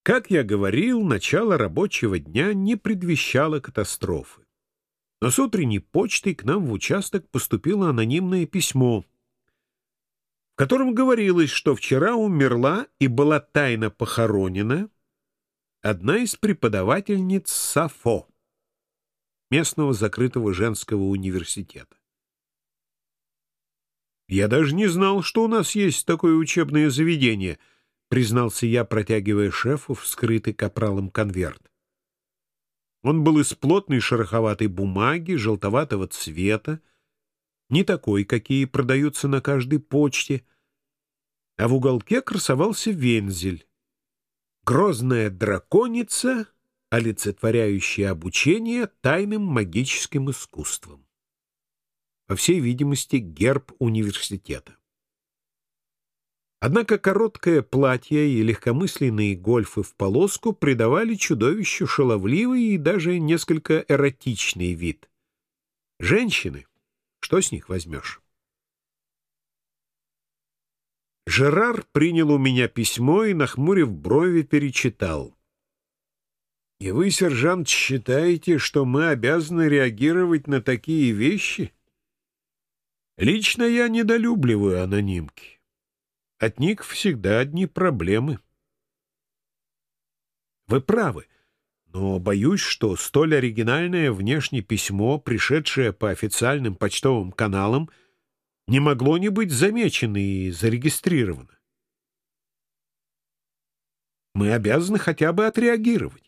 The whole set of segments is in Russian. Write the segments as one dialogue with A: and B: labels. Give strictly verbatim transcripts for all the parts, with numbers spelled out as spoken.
A: Как я говорил, начало рабочего дня не предвещало катастрофы. Но с утренней почтой к нам в участок поступило анонимное письмо, в котором говорилось, что вчера умерла и была тайно похоронена одна из преподавательниц САФО, местного закрытого женского университета. «Я даже не знал, что у нас есть такое учебное заведение», — признался я, протягивая шефу вскрытый капралом конверт. Он был из плотной шероховатой бумаги, желтоватого цвета, не такой, какие продаются на каждой почте, а в уголке красовался вензель. Грозная драконица, олицетворяющая обучение тайным магическим искусствам. По всей видимости, герб университета. Однако короткое платье и легкомысленные гольфы в полоску придавали чудовищу шаловливый и даже несколько эротичный вид. Женщины, что с них возьмешь? Жерар принял у меня письмо и, нахмурив брови, перечитал. «И вы, сержант, считаете, что мы обязаны реагировать на такие вещи? Лично я недолюбливаю анонимки. От них всегда одни проблемы». Вы правы, но боюсь, что столь оригинальное внешнее письмо, пришедшее по официальным почтовым каналам, не могло не быть замечено и зарегистрировано. Мы обязаны хотя бы отреагировать.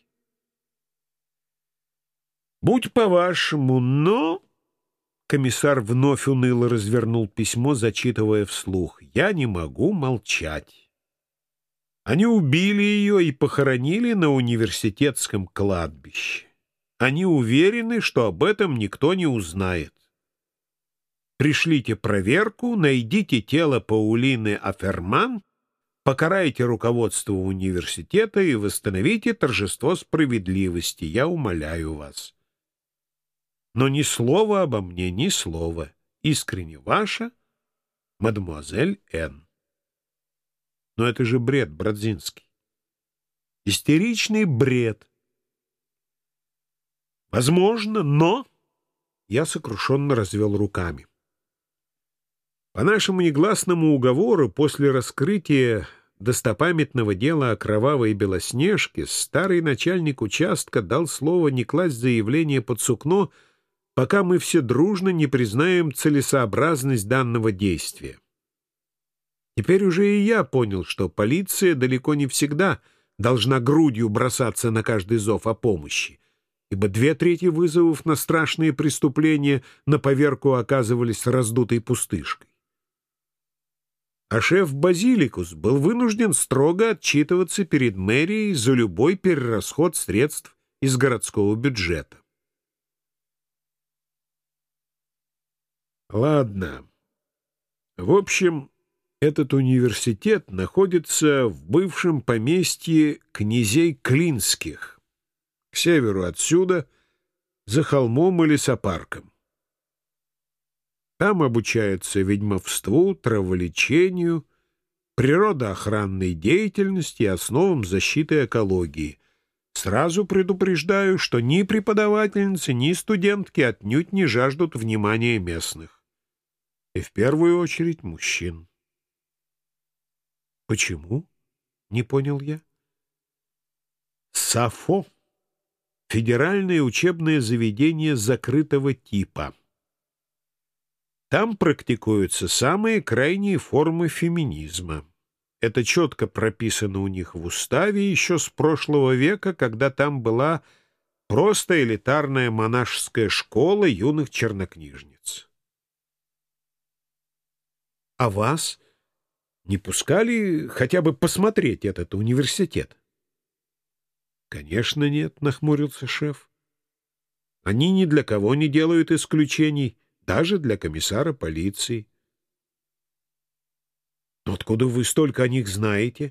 A: Будь по-вашему, но... Комиссар вновь уныло развернул письмо, зачитывая вслух. «Я не могу молчать. Они убили ее и похоронили на университетском кладбище. Они уверены, что об этом никто не узнает. Пришлите проверку, найдите тело Паулины Аферман, покарайте руководство университета и восстановите торжество справедливости. Я умоляю вас. Но ни слова обо мне, ни слова. Искренне ваша, мадемуазель Н». Но это же бред, Бродзинский. Истеричный бред. Возможно, но... Я сокрушенно развел руками. По нашему негласному уговору, после раскрытия достопамятного дела о кровавой Белоснежке, старый начальник участка дал слово не класть заявление под сукно, пока мы все дружно не признаем целесообразность данного действия. Теперь уже и я понял, что полиция далеко не всегда должна грудью бросаться на каждый зов о помощи, ибо две трети вызовов на страшные преступления на поверку оказывались раздутой пустышкой. А шеф Базиликус был вынужден строго отчитываться перед мэрией за любой перерасход средств из городского бюджета. Ладно. В общем, этот университет находится в бывшем поместье князей Клинских, к северу отсюда, за холмом и лесопарком. Там обучаются ведьмовству, траволечению, природоохранной деятельности и основам защиты экологии. Сразу предупреждаю, что ни преподавательницы, ни студентки отнюдь не жаждут внимания местных. И в первую очередь мужчин. Почему? Не понял я. САФО — федеральное учебное заведение закрытого типа. Там практикуются самые крайние формы феминизма. Это четко прописано у них в уставе еще с прошлого века, когда там была просто элитарная монашеская школа юных чернокнижниц. А вас не пускали хотя бы посмотреть этот университет? Конечно, нет, нахмурился шеф. Они ни для кого не делают исключений, даже для комиссара полиции. Но откуда вы столько о них знаете?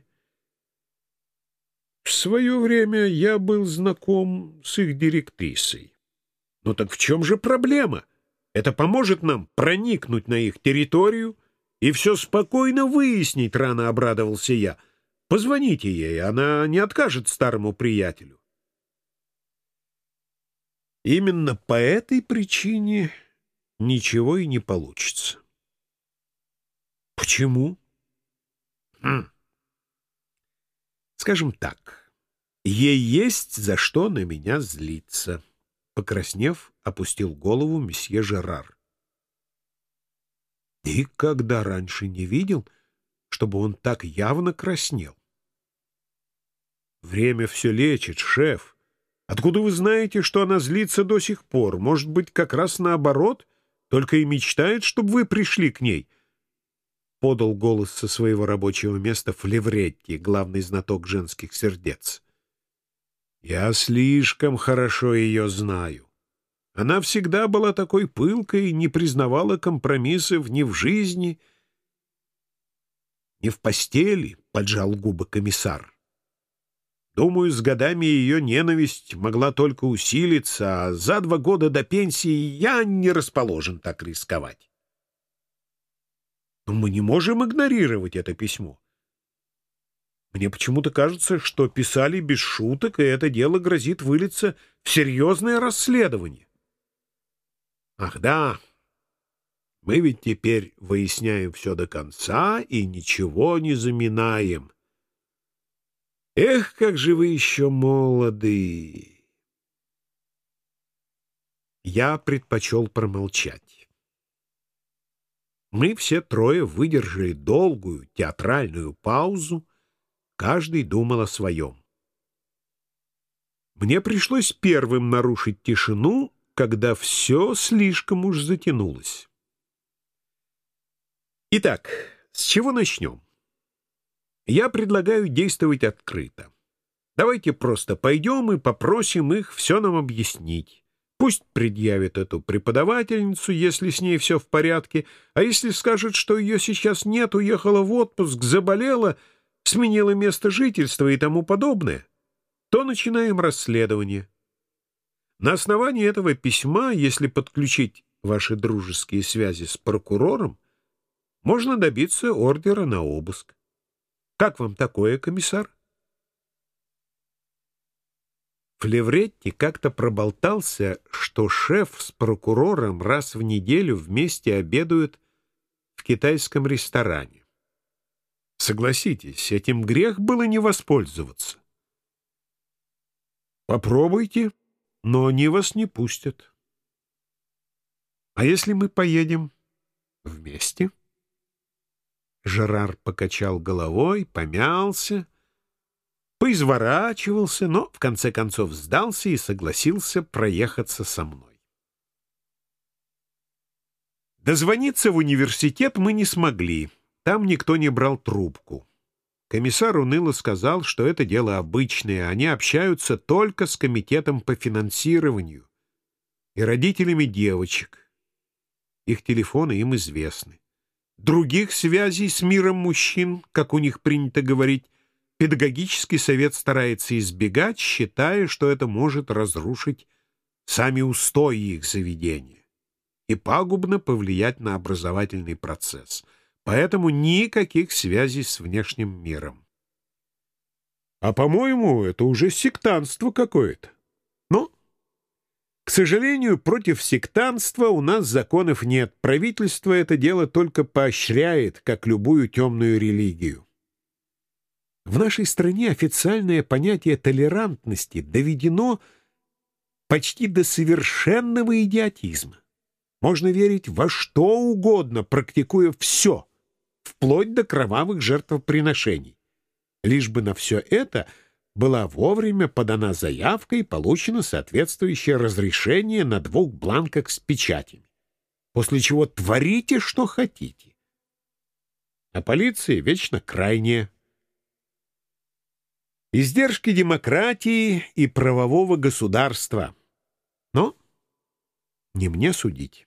A: В свое время я был знаком с их директрисой. Ну так в чем же проблема? Это поможет нам проникнуть на их территорию и все спокойно выяснить, рано обрадовался я. Позвоните ей, она не откажет старому приятелю. Именно по этой причине ничего и не получится. Почему? Хм. Скажем так, ей есть за что на меня злиться. Покраснев, опустил голову месье Жерар. Никогда раньше не видел, чтобы он так явно краснел. Время все лечит, шеф. Откуда вы знаете, что она злится до сих пор? Может быть, как раз наоборот, только и мечтает, чтобы вы пришли к ней? Подал голос со своего рабочего места Флевретти, главный знаток женских сердец. Я слишком хорошо ее знаю. Она всегда была такой пылкой, не признавала компромиссов ни в жизни, ни в постели, — поджал губы комиссар. Думаю, с годами ее ненависть могла только усилиться, а за два года до пенсии я не расположен так рисковать. Но мы не можем игнорировать это письмо. Мне почему-то кажется, что писали без шуток, и это дело грозит вылиться в серьезное расследование. Ах да, мы ведь теперь выясняем все до конца и ничего не заминаем. Эх, как же вы еще молоды! Я предпочел промолчать. Мы все трое выдержали долгую театральную паузу, каждый думал о своем. Мне пришлось первым нарушить тишину, когда все слишком уж затянулось. Итак, с чего начнем? Я предлагаю действовать открыто. Давайте просто пойдем и попросим их все нам объяснить. Пусть предъявит эту преподавательницу, если с ней все в порядке, а если скажет, что ее сейчас нет, уехала в отпуск, заболела, сменила место жительства и тому подобное, то начинаем расследование. На основании этого письма, если подключить ваши дружеские связи с прокурором, можно добиться ордера на обыск. Как вам такое, комиссар? Флевретти как-то проболтался, что шеф с прокурором раз в неделю вместе обедают в китайском ресторане. Согласитесь, этим грех было не воспользоваться. Попробуйте, но они вас не пустят. А если мы поедем вместе? Жерар покачал головой, помялся, поизворачивался, но в конце концов сдался и согласился проехаться со мной. Дозвониться в университет мы не смогли, там никто не брал трубку. Комиссар уныло сказал, что это дело обычное, они общаются только с комитетом по финансированию и родителями девочек. Их телефоны им известны. Других связей с миром мужчин, как у них принято говорить, педагогический совет старается избегать, считая, что это может разрушить сами устои их заведения и пагубно повлиять на образовательный процесс. Поэтому никаких связей с внешним миром. А, по-моему, это уже сектантство какое-то. Но, к сожалению, против сектантства у нас законов нет. Правительство это дело только поощряет, как любую темную религию. В нашей стране официальное понятие толерантности доведено почти до совершенного идиотизма. Можно верить во что угодно, практикуя все, вплоть до кровавых жертвоприношений. Лишь бы на все это была вовремя подана заявка и получено соответствующее разрешение на двух бланках с печатями, после чего творите, что хотите. А полиция вечно крайняя. Издержки демократии и правового государства. Но не мне судить.